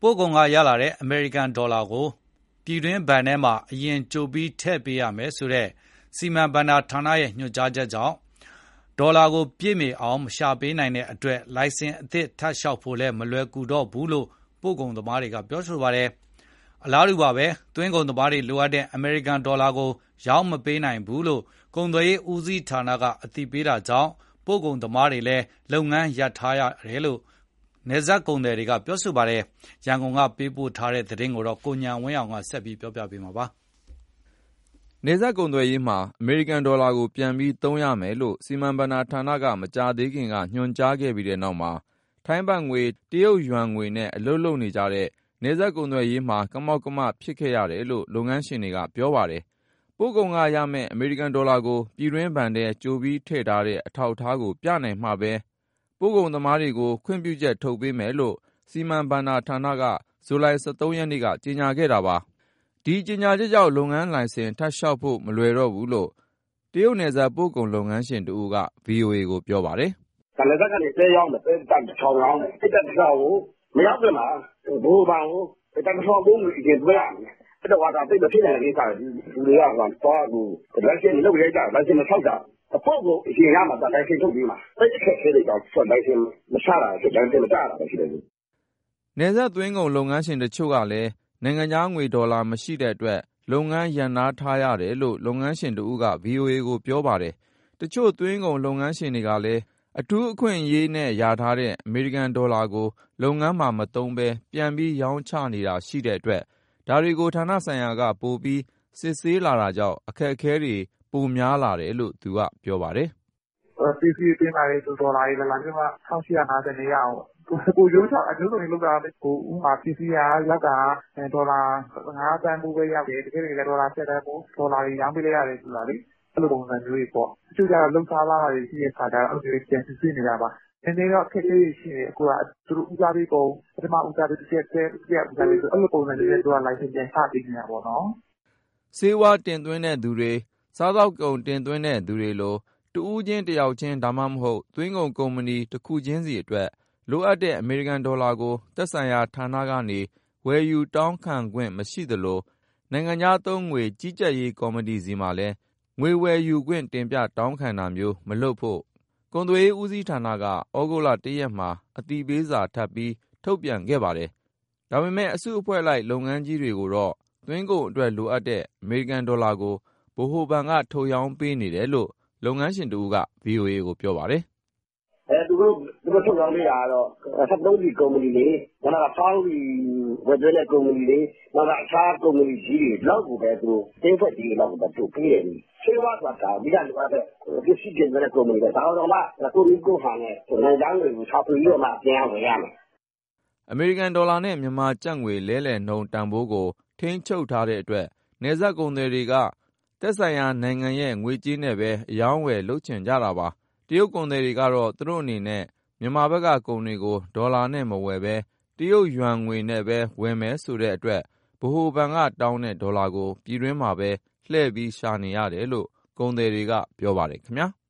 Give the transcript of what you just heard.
ပို့ကုန်ကရလာတဲ့အမေရိကန်ဒေါ်လာကိုပြည်တွင်းဘဏ်ထဲမှာအရင်ကြိုပြီးထည့်ပေးရမယ်ဆိုတဲ့စီမံဘဏ္ဍာဌာနရဲ့ညွှန်ကြားချက်ကြောင့်ဒေါ်လာကိုပြည့်မီအောင်မရှာပေးနိုင်တဲ့အတွက်လိုင်စင်အသစ်ထပ်လျှောက်ဖို့လည်းမလွယ်ကူတော့ဘူးလို့ပို့ကုန်သမားတွေကပြောဆိုပါတယ်။အလားတူပါပဲသွင်းကုန်သမားတွေလိုအပ်တဲ့အမေရိကန်ဒေါ်လာကိုရောင်းမပေးနိုင်ဘူးလို့ကုန်သွယ်ရေးဦးစီးဌာနကအသိပေးတာကြောင့်ပို့ကုန်သမားတွေလည်းလုပ်ငန်းရပ်ထားရတယ်လို့နယ်စပ်ကုန်သည်တွေကပြောဆိုပါတယ်။ရန်ကုန်ကပေးပို့ထားတဲ့သတင်းကိုကိုဉာဏ်ဝင်းအောင်ကပြောပြပေးမှာပါ။နယ်စပ်ကုန်သွယ်ရေးမှာအမေရိကန်ဒေါ်လာကိုပြန်ပြီးသုံးရမယ်လို့စီမံဘဏ္ဍာဌာနကမကြာသေးခင်ကညွှန်ကြားခဲ့ပြီးတဲ့နောက်မှာထိုင်းဘတ်ငွေတရုတ်ယွမ်ငွေနဲ့အလုပ်လုပ်နေကြတဲ့နယ်စပ်ကုန်သွယ်ရေးမှာကမောက်ကမဖြစ်ခဲ့ရတယ်လို့လုပ်ငန်းရှင်တွေကပြောပါတယ်။ပို့ကုန်ကရမယ့်အမေရိကန်ဒေါ်လာကိုပြည်တွင်းဘဏ်ထဲကြိုပြီးထည့်ထားတဲ့အထောက်အထားကိုပြနိုင်မှပဲပို့ကုန်သမားတွေကိုခွင့်ပြုချက်ထုတ်ပေးမယ်လို့စီမံဘဏ္ဍာဌာနကဇူလိုင်13 ရက်နေ့ကကြေညာခဲ့တာပါ။ဒီကြေညာချက်ကြောင့်လုပ်ငန်းလိုင်စင်ထပ်လျှောက်ဖို့မလွယ်တော့ဘူးလို့တရုတ်နယ်စပ်ပို့ကုန်လုပ်ငန်းရှင်တဦးက VOA ကိုပြောပါတယ်။နယ်စပ်ကနေတဲရောက်မယ်တဲတက်ချောင်းရောက်မယ်တက်တက်ချောင်းကိုမရောက်ပြန်မှာဘိုးဘောင်ကိုတက်တက်ချောင်းဘုံကြီးပြန်ပြရမယ်။အဲ့တော့ဟာတိတ်မဖြစ်နိုင်တဲ့ကိစ္စလူတွေကသွားကိုလက်ရှိလုပ်ရကြလက်ရှိမဆောက်တာအဖို့ကိုအရင်ကမှတိုင်စင်ထုတ်ပြီးမှာအဲ့ဒီခက်ခဲတွေကြောင့်ဆက်တိုင်စင်မချတာဆိုတိုင်စင်မချတာပဲရှိတယ်။နယ်စပ်သွင်းကုန်လုပ်ငန်းရှင်တချို့ကလည်းနိုင်ငံခြားငွေဒေါ်လာမရှိတဲ့အတွက်လုပ်ငန်းရပ်နားထားရတယ်လို့လုပ်ငန်းရှင်တဦးက VOA ကိုပြောပါတယ်။တချို့သွင်းကုန်လုပ်ငန်းရှင်တွေကလည်းအထူးအခွင့်အရေးနဲ့ရထားတဲ့အမေရိကန်ဒေါ်လာကိုလုပ်ငန်းမှာမသုံးဘဲပြန်ပြီးရောင်းချနေတာရှိတဲ့အတွက်ဒါတွေကိုဌာနဆိုင်ရာကပိုပြီးစစ်ဆေးလာတာကြောင့်အခက်အခဲတွေပိုများလာတယ်လို့သူကပြောပါတယ်။PC သွင်းလာတဲ့ဒေါ်လာတွေလာပြီးမှ1850နေရအောင်ကိုရိုးချအကျိုးဆုံးလောက်တာဥမာ PC ကရောက်ကဒေါ်လာ5သန်းပို့ပဲရောက်တယ်တကယ်လည်းဒေါ်လာ7သန်းပို့ဒေါ်လာတွေရောင်းပေးလိုက်ရတယ်ဆိုတာလေအဲ့လိုပုံစံမျိုးတွေပေါ့တချို့ကျတော့လုံစားလာတာတွေရှိတဲ့ခါကျတော့အဲ့လိုပြန်စစ်ဆေးနေတာပါနည်းနည်းတော့အခက်အခဲတွေရှိတယ်အခုကသူတို့ဦးစားပေးပုံပထမဦးစားပေးတစ်ချက်ဦးစားပေးဆိုအဲ့လိုပုံစံတွေနဲ့သူက license ပြန်ချပေးနေတာပေါ့နော်ဆေးဝါးတင်သွင်းတဲ့သူတွေစားသောက်ကုန်တင်သွင်းတဲ့သူတွေလိုတဦးချင်းတယောက်ချင်းဒါမှမဟုတ်သွင်းကုန်ကုမ္ပဏီတစ်ခုချင်းစီအတွက်လိုအပ်တဲ့အမေရိကန်ဒေါ်လာကိုသက်ဆိုင်ရာဌာနကနေဝယ်ယူတောင်းခံခွင့်မရှိသလိုနိုင်ငံခြားသုံးငွေကြီးကြပ်ရေးကော်မတီစီမှာလည်းငွေဝယ်ယူခွင့်တင်ပြတောင်းခံတာမျိုးမလုပ်ဖို့ကုန်သွယ်ရေးဦးစီးဌာနကဩဂုတ်လ1 ရက်မှာအသိပေးစာထပ်ပြီးထုတ်ပြန်ခဲ့ပါတယ်။ဒါပေမဲ့အစုအဖွဲ့လိုက်လုပ်ငန်းကြီးတွေကိုတော့သွင်းကုန်အတွက်လိုအပ်တဲ့အမေရိကန်ဒေါ်လာကိုဗဟိုဘဏ်ကထုတ်ရောင်းပေးနေတယ်လို့လုပ်ငန်းရှင်တဦးက VOA ကိုပြောပါတယ်။သူတို့ထုတ်ရောင်းပေးတာကတော့73စီကုမ္ပဏီတွေနောက်ဖောင်းစီဝယ်သွင်းတဲ့ကုမ္ပဏီတွေနောက်အခြားကုမ္ပဏီကြီးတွေလောက်ကိုပဲသူတို့တင်းဖက်ကြီးလောက်ကိုပဲထုတ်ပေးတယ်။ဆေးဝါးဆိုတာမိကလိုအပ်တဲ့ပစ္စည်းတင်တဲ့ကုမ္ပဏီတွေဒါတော့မှကိုရီကိုဟာနဲ့နိုင်ငံတွေကိုချပေးရမှပြန်ဝယ်ရမယ်။အမေရိကန်ဒေါ်လာနဲ့မြန်မာကျပ်ငွေလဲလှယ်နှုန်းတန်ဖိုးကိုထိန်းချုပ်ထားတဲ့အတွက်နယ်စပ်ကုန်သည်တွေကသက်ဆိုင်ရာနိုင်ငံရဲ့ငွေကြေးနဲ့ပဲအယောင်းဝယ်လုပ်ချင်ကြတာပါ။တရုတ်ကုန်သည်တွေကတော့သူတို့အနေနဲ့မြန်မာဘက်ကကုန်တွေကိုဒေါ်လာနဲ့မဝယ်ဘဲတရုတ်ယွမ်ငွေနဲ့ပဲဝယ်မယ်ဆိုတဲ့အတွက်ဗဟိုဘဏ်ကတောင်းတဲ့ဒေါ်လာကိုပြည်တွင်းမှာပဲလှည့်ပြီးရှာနေရတယ်လို့ကုန်သည်တွေကပြောပါတယ်ခင်ဗျာ။